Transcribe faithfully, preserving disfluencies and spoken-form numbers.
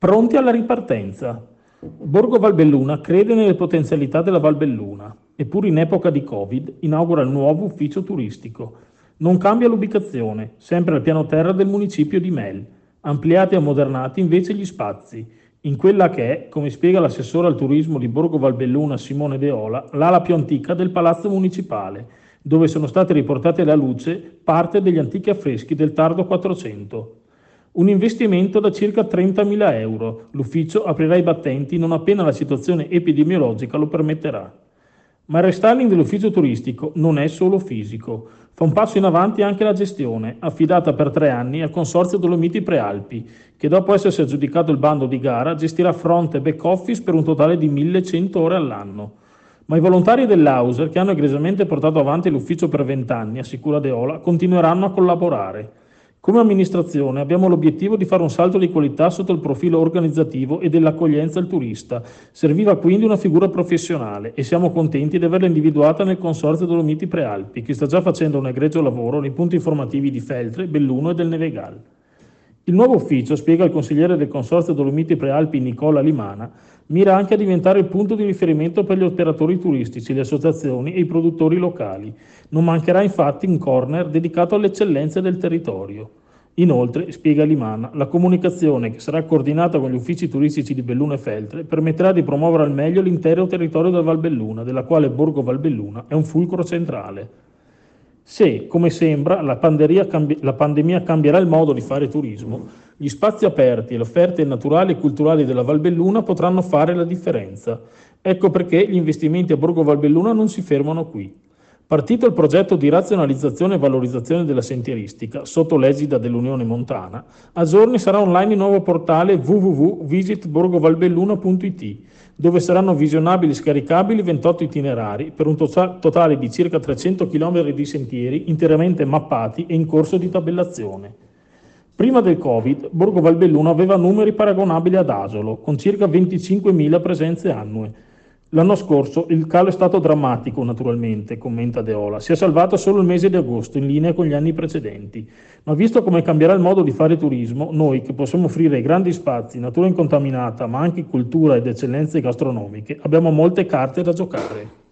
Pronti alla ripartenza. Borgo Valbelluna crede nelle potenzialità della Valbelluna, eppure in epoca di Covid inaugura il nuovo ufficio turistico. Non cambia l'ubicazione, sempre al piano terra del municipio di Mel. Ampliati e ammodernati invece gli spazi, in quella che è, come spiega l'assessore al turismo di Borgo Valbelluna Simone Deola, l'ala più antica del Palazzo Municipale, dove sono state riportate alla luce parte degli antichi affreschi del tardo Quattrocento. Un investimento da circa trentamila euro. L'ufficio aprirà i battenti non appena la situazione epidemiologica lo permetterà. Ma il restyling dell'ufficio turistico non è solo fisico. Fa un passo in avanti anche la gestione, affidata per tre anni al Consorzio Dolomiti Prealpi, che dopo essersi aggiudicato il bando di gara gestirà front e back office per un totale di millecento ore all'anno. Ma i volontari dell'Auser, che hanno egregiamente portato avanti l'ufficio per vent'anni, assicura Deola, continueranno a collaborare. Come amministrazione abbiamo l'obiettivo di fare un salto di qualità sotto il profilo organizzativo e dell'accoglienza al turista. Serviva quindi una figura professionale e siamo contenti di averla individuata nel Consorzio Dolomiti Prealpi, che sta già facendo un egregio lavoro nei punti informativi di Feltre, Belluno e del Nevegal. Il nuovo ufficio, spiega il consigliere del Consorzio Dolomiti Prealpi Nicola Limana, mira anche a diventare il punto di riferimento per gli operatori turistici, le associazioni e i produttori locali. Non mancherà infatti un corner dedicato alle eccellenze del territorio. Inoltre, spiega Limana, la comunicazione, che sarà coordinata con gli uffici turistici di Belluno e Feltre, permetterà di promuovere al meglio l'intero territorio del Valbelluna, della quale Borgo Valbelluna è un fulcro centrale. Se, come sembra, la pandemia, cambi- la pandemia cambierà il modo di fare turismo, gli spazi aperti e le offerte naturali e culturali della Valbelluna potranno fare la differenza. Ecco perché gli investimenti a Borgo Valbelluna non si fermano qui. Partito il progetto di razionalizzazione e valorizzazione della sentieristica, sotto l'egida dell'Unione Montana, a giorni sarà online il nuovo portale w w w punto visit borgo valbelluna punto i t, dove saranno visionabili e scaricabili ventotto itinerari per un to- totale di circa trecento chilometri di sentieri interamente mappati e in corso di tabellazione. Prima del Covid, Borgo Valbelluna aveva numeri paragonabili ad Asolo, con circa venticinquemila presenze annue. L'anno scorso il calo è stato drammatico, naturalmente, commenta Deola. Si è salvato solo il mese di agosto, in linea con gli anni precedenti. Ma visto come cambierà il modo di fare turismo, noi che possiamo offrire grandi spazi, natura incontaminata, ma anche cultura ed eccellenze gastronomiche, abbiamo molte carte da giocare.